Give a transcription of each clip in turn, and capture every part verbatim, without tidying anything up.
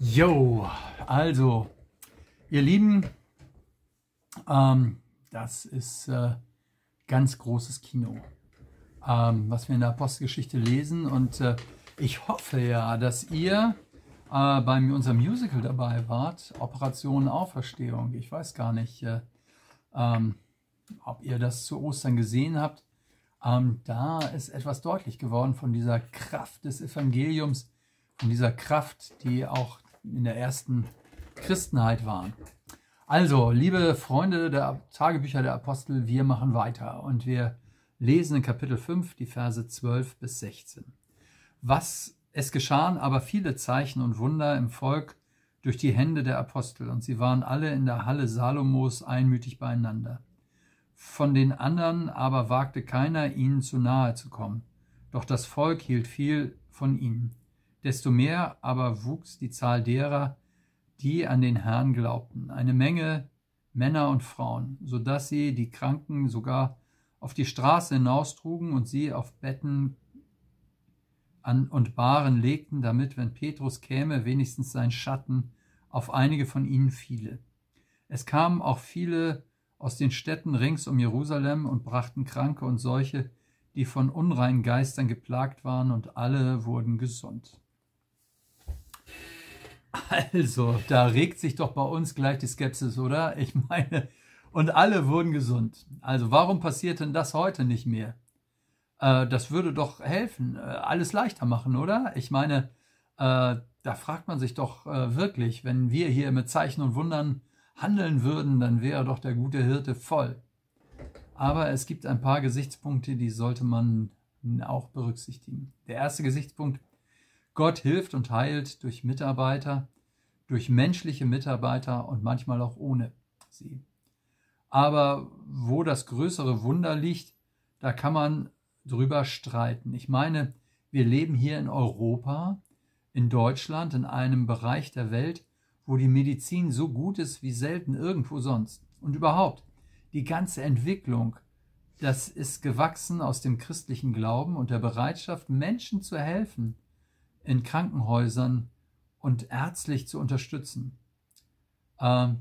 Jo, also, ihr Lieben, ähm, das ist äh, ganz großes Kino, ähm, was wir in der Apostelgeschichte lesen. Und äh, ich hoffe ja, dass ihr äh, bei unserem Musical dabei wart, Operation Auferstehung. Ich weiß gar nicht, äh, ähm, ob ihr das zu Ostern gesehen habt. Ähm, da ist etwas deutlich geworden von dieser Kraft des Evangeliums, von dieser Kraft, die auch in der ersten Christenheit war. Also, liebe Freunde der Tagebücher der Apostel, wir machen weiter und wir lesen in Kapitel fünf die Verse zwölf bis sechzehn. Was es geschahen aber viele Zeichen und Wunder im Volk durch die Hände der Apostel, und sie waren alle in der Halle Salomos einmütig beieinander. Von den anderen aber wagte keiner, ihnen zu nahe zu kommen, doch das Volk hielt viel von ihnen. Desto mehr aber wuchs die Zahl derer, die an den Herrn glaubten, eine Menge Männer und Frauen, so dass sie die Kranken sogar auf die Straße hinaustrugen und sie auf Betten an und Bahren legten, damit, wenn Petrus käme, wenigstens sein Schatten auf einige von ihnen fiele. Es kamen auch viele aus den Städten rings um Jerusalem und brachten Kranke und solche, die von unreinen Geistern geplagt waren, und alle wurden gesund. Also, da regt sich doch bei uns gleich die Skepsis, oder? Ich meine, und alle wurden gesund. Also, warum passiert denn das heute nicht mehr? Äh, das würde doch helfen, äh, alles leichter machen, oder? Ich meine, äh, da fragt man sich doch äh, wirklich, wenn wir hier mit Zeichen und Wundern handeln würden, dann wäre doch der gute Hirte voll. Aber es gibt ein paar Gesichtspunkte, die sollte man auch berücksichtigen. Der erste Gesichtspunkt: Gott hilft und heilt durch Mitarbeiter, durch menschliche Mitarbeiter und manchmal auch ohne sie. Aber wo das größere Wunder liegt, da kann man drüber streiten. Ich meine, wir leben hier in Europa, in Deutschland, in einem Bereich der Welt, wo die Medizin so gut ist wie selten irgendwo sonst. Und überhaupt, die ganze Entwicklung, das ist gewachsen aus dem christlichen Glauben und der Bereitschaft, Menschen zu helfen, in Krankenhäusern und ärztlich zu unterstützen. Ähm,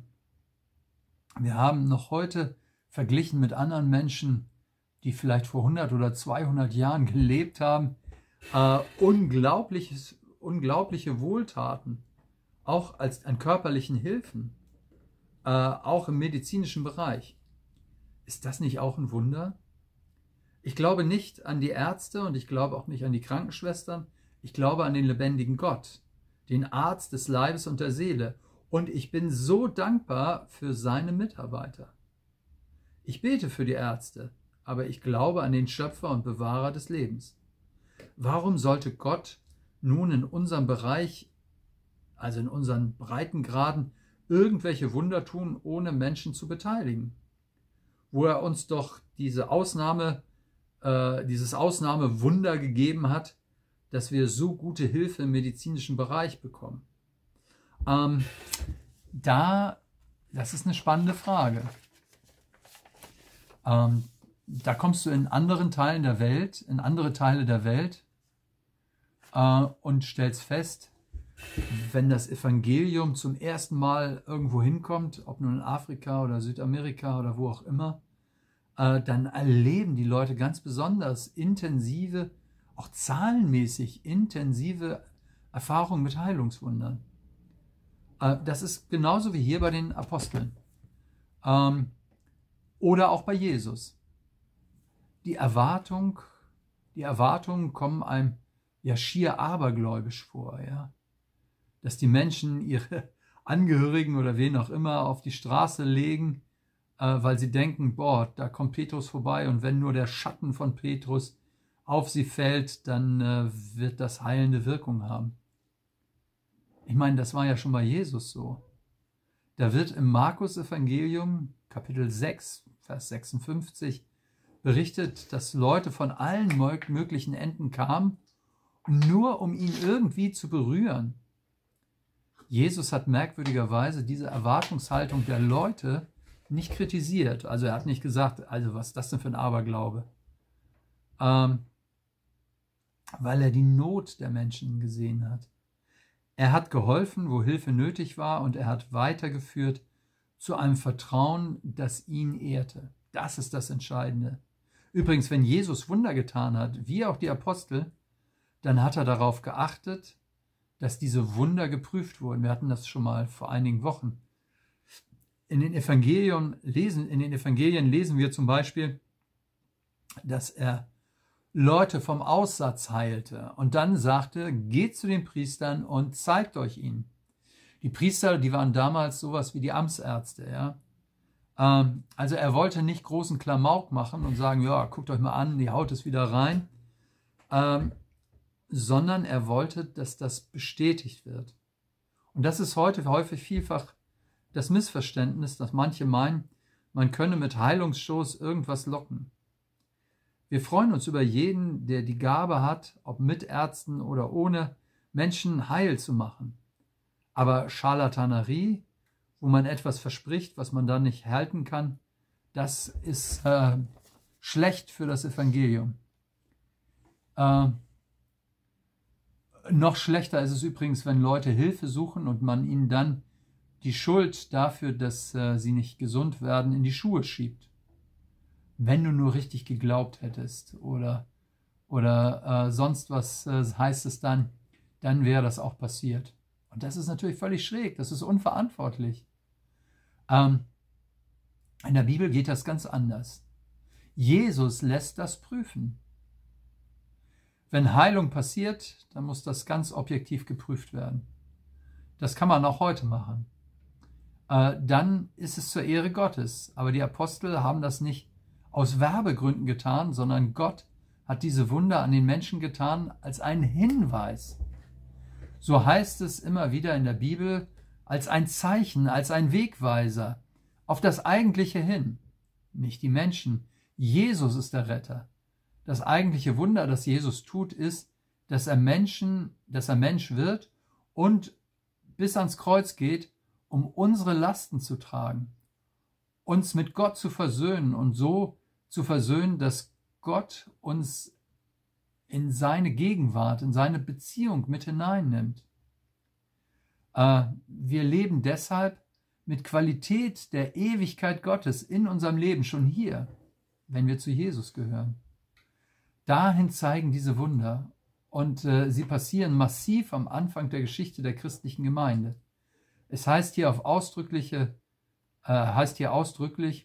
wir haben noch heute verglichen mit anderen Menschen, die vielleicht vor hundert oder zweihundert Jahren gelebt haben, äh, unglaubliches, unglaubliche Wohltaten, auch als an körperlichen Hilfen, äh, auch im medizinischen Bereich. Ist das nicht auch ein Wunder? Ich glaube nicht an die Ärzte und ich glaube auch nicht an die Krankenschwestern. Ich glaube an den lebendigen Gott, den Arzt des Leibes und der Seele. Und ich bin so dankbar für seine Mitarbeiter. Ich bete für die Ärzte, aber ich glaube an den Schöpfer und Bewahrer des Lebens. Warum sollte Gott nun in unserem Bereich, also in unseren Breitengraden, irgendwelche Wunder tun, ohne Menschen zu beteiligen? Wo er uns doch diese Ausnahme, äh, dieses Ausnahmewunder gegeben hat, dass wir so gute Hilfe im medizinischen Bereich bekommen. Ähm, da, das ist eine spannende Frage. Ähm, da kommst du in anderen Teilen der Welt, in andere Teile der Welt äh, und stellst fest, wenn das Evangelium zum ersten Mal irgendwo hinkommt, ob nun in Afrika oder Südamerika oder wo auch immer, äh, dann erleben die Leute ganz besonders intensive, auch zahlenmäßig intensive Erfahrungen mit Heilungswundern. Äh, das ist genauso wie hier bei den Aposteln ähm, oder auch bei Jesus. Die Erwartung, die Erwartungen kommen einem ja schier abergläubisch vor, ja, dass die Menschen ihre Angehörigen oder wen auch immer auf die Straße legen, äh, weil sie denken, boah, da kommt Petrus vorbei und wenn nur der Schatten von Petrus auf sie fällt, dann äh, wird das heilende Wirkung haben. Ich meine, das war ja schon bei Jesus so. Da wird im Markus-Evangelium, Kapitel sechs, Vers sechsundfünfzig, berichtet, dass Leute von allen möglichen Enden kamen, nur um ihn irgendwie zu berühren. Jesus hat merkwürdigerweise diese Erwartungshaltung der Leute nicht kritisiert. Also er hat nicht gesagt, also was ist das denn für ein Aberglaube? Ähm, weil er die Not der Menschen gesehen hat. Er hat geholfen, wo Hilfe nötig war, und er hat weitergeführt zu einem Vertrauen, das ihn ehrte. Das ist das Entscheidende. Übrigens, wenn Jesus Wunder getan hat, wie auch die Apostel, dann hat er darauf geachtet, dass diese Wunder geprüft wurden. Wir hatten das schon mal vor einigen Wochen. In den Evangelien lesen, in den Evangelien lesen wir zum Beispiel, dass er Leute vom Aussatz heilte und dann sagte, geht zu den Priestern und zeigt euch ihnen. Die Priester, die waren damals sowas wie die Amtsärzte. Ja? Ähm, also er wollte nicht großen Klamauk machen und sagen, ja, guckt euch mal an, die Haut ist wieder rein, ähm, sondern er wollte, dass das bestätigt wird. Und das ist heute häufig vielfach das Missverständnis, dass manche meinen, man könne mit Heilungsshows irgendwas locken. Wir freuen uns über jeden, der die Gabe hat, ob mit Ärzten oder ohne, Menschen heil zu machen. Aber Scharlatanerie, wo man etwas verspricht, was man dann nicht halten kann, das ist äh, schlecht für das Evangelium. Äh, noch schlechter ist es übrigens, wenn Leute Hilfe suchen und man ihnen dann die Schuld dafür, dass äh, sie nicht gesund werden, in die Schuhe schiebt. Wenn du nur richtig geglaubt hättest oder, oder äh, sonst was äh, heißt es dann, dann wäre das auch passiert. Und das ist natürlich völlig schräg, das ist unverantwortlich. Ähm, in der Bibel geht das ganz anders. Jesus lässt das prüfen. Wenn Heilung passiert, dann muss das ganz objektiv geprüft werden. Das kann man auch heute machen. Äh, dann ist es zur Ehre Gottes. Aber die Apostel haben das nicht aus Werbegründen getan, sondern Gott hat diese Wunder an den Menschen getan als einen Hinweis. So heißt es immer wieder in der Bibel, als ein Zeichen, als ein Wegweiser auf das Eigentliche hin. Nicht die Menschen. Jesus ist der Retter. Das eigentliche Wunder, das Jesus tut, ist, dass er Menschen, dass er Mensch wird und bis ans Kreuz geht, um unsere Lasten zu tragen, uns mit Gott zu versöhnen und so zu versöhnen, dass Gott uns in seine Gegenwart, in seine Beziehung mit hineinnimmt. Äh, wir leben deshalb mit Qualität der Ewigkeit Gottes in unserem Leben schon hier, wenn wir zu Jesus gehören. Dahin zeigen diese Wunder und äh, sie passieren massiv am Anfang der Geschichte der christlichen Gemeinde. Es heißt hier auf ausdrückliche, äh, heißt hier ausdrücklich,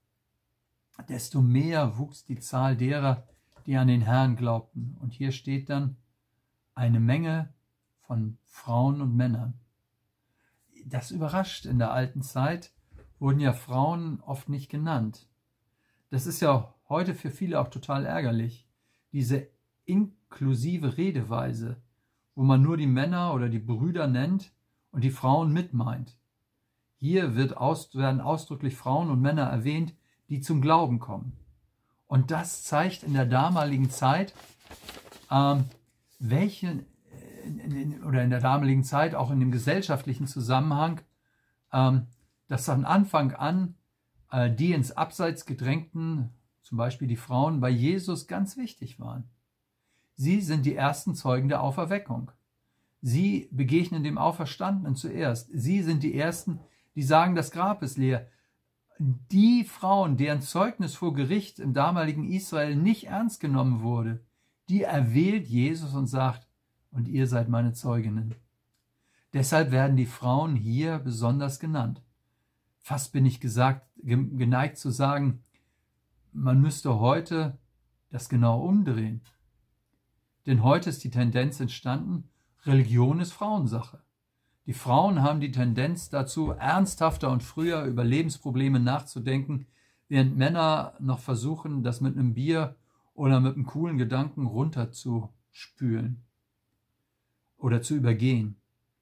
desto mehr wuchs die Zahl derer, die an den Herrn glaubten. Und hier steht dann eine Menge von Frauen und Männern. Das überrascht. In der alten Zeit wurden ja Frauen oft nicht genannt. Das ist ja heute für viele auch total ärgerlich. Diese inklusive Redeweise, wo man nur die Männer oder die Brüder nennt und die Frauen mitmeint. Hier wird aus, werden ausdrücklich Frauen und Männer erwähnt, die zum Glauben kommen. Und das zeigt in der damaligen Zeit, ähm, welche, in, in, oder in der damaligen Zeit auch in dem gesellschaftlichen Zusammenhang, ähm, dass von Anfang an äh, die ins Abseits gedrängten, zum Beispiel die Frauen, bei Jesus ganz wichtig waren. Sie sind die ersten Zeugen der Auferweckung. Sie begegnen dem Auferstandenen zuerst. Sie sind die Ersten, die sagen, das Grab ist leer. Die Frauen, deren Zeugnis vor Gericht im damaligen Israel nicht ernst genommen wurde, die erwählt Jesus und sagt, und ihr seid meine Zeuginnen. Deshalb werden die Frauen hier besonders genannt. Fast bin ich gesagt, geneigt zu sagen, man müsste heute das genau umdrehen. Denn heute ist die Tendenz entstanden, Religion ist Frauensache. Die Frauen haben die Tendenz dazu, ernsthafter und früher über Lebensprobleme nachzudenken, während Männer noch versuchen, das mit einem Bier oder mit einem coolen Gedanken runterzuspülen oder zu übergehen.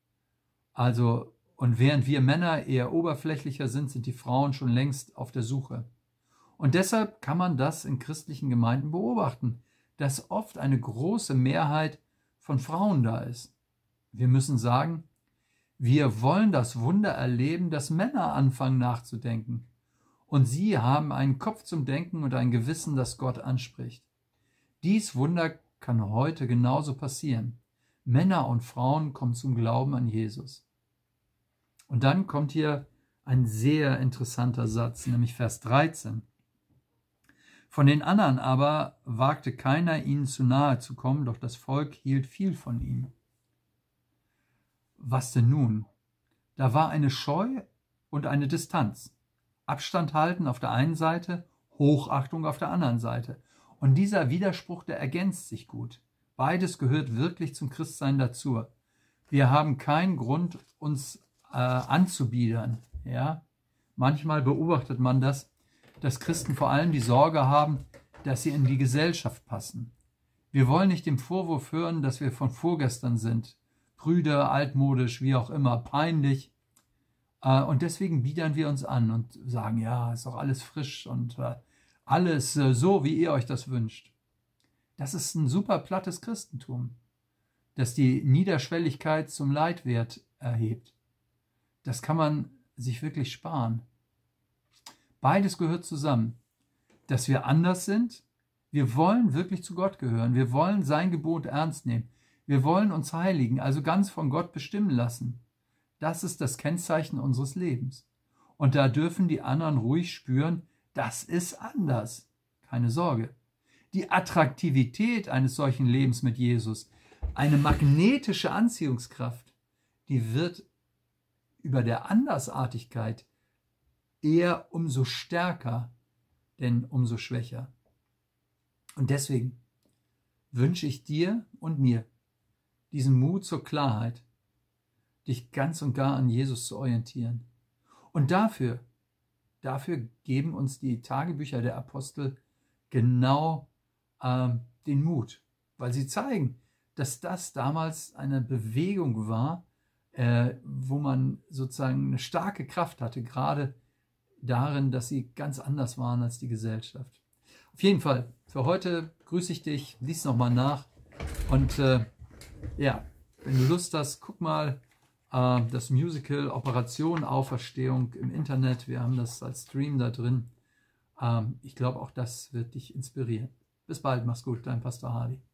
Also, und während wir Männer eher oberflächlicher sind, sind die Frauen schon längst auf der Suche. Und deshalb kann man das in christlichen Gemeinden beobachten, dass oft eine große Mehrheit von Frauen da ist. Wir müssen sagen, wir wollen das Wunder erleben, dass Männer anfangen nachzudenken. Und sie haben einen Kopf zum Denken und ein Gewissen, das Gott anspricht. Dies Wunder kann heute genauso passieren. Männer und Frauen kommen zum Glauben an Jesus. Und dann kommt hier ein sehr interessanter Satz, nämlich Vers dreizehn. Von den anderen aber wagte keiner, ihnen zu nahe zu kommen, doch das Volk hielt viel von ihm. Was denn nun? Da war eine Scheu und eine Distanz. Abstand halten auf der einen Seite, Hochachtung auf der anderen Seite. Und dieser Widerspruch, der ergänzt sich gut. Beides gehört wirklich zum Christsein dazu. Wir haben keinen Grund, uns äh, anzubiedern. Ja? Manchmal beobachtet man das, dass Christen vor allem die Sorge haben, dass sie in die Gesellschaft passen. Wir wollen nicht den Vorwurf hören, dass wir von vorgestern sind. Brüder, altmodisch, wie auch immer, peinlich. Und deswegen biedern wir uns an und sagen, ja, ist doch alles frisch und alles so, wie ihr euch das wünscht. Das ist ein super plattes Christentum, das die Niederschwelligkeit zum Leitwert erhebt. Das kann man sich wirklich sparen. Beides gehört zusammen, dass wir anders sind. Wir wollen wirklich zu Gott gehören. Wir wollen sein Gebot ernst nehmen. Wir wollen uns heiligen, also ganz von Gott bestimmen lassen. Das ist das Kennzeichen unseres Lebens. Und da dürfen die anderen ruhig spüren, das ist anders. Keine Sorge. Die Attraktivität eines solchen Lebens mit Jesus, eine magnetische Anziehungskraft, die wird über der Andersartigkeit eher umso stärker, denn umso schwächer. Und deswegen wünsche ich dir und mir diesen Mut zur Klarheit, dich ganz und gar an Jesus zu orientieren. Und dafür, dafür geben uns die Tagebücher der Apostel genau ähm, den Mut, weil sie zeigen, dass das damals eine Bewegung war, äh, wo man sozusagen eine starke Kraft hatte, gerade darin, dass sie ganz anders waren als die Gesellschaft. Auf jeden Fall, für heute grüße ich dich, lies nochmal nach und äh, ja, wenn du Lust hast, guck mal äh, das Musical Operation Auferstehung im Internet. Wir haben das als Stream da drin. Ähm, ich glaube, auch das wird dich inspirieren. Bis bald, mach's gut, dein Pastor Hardy.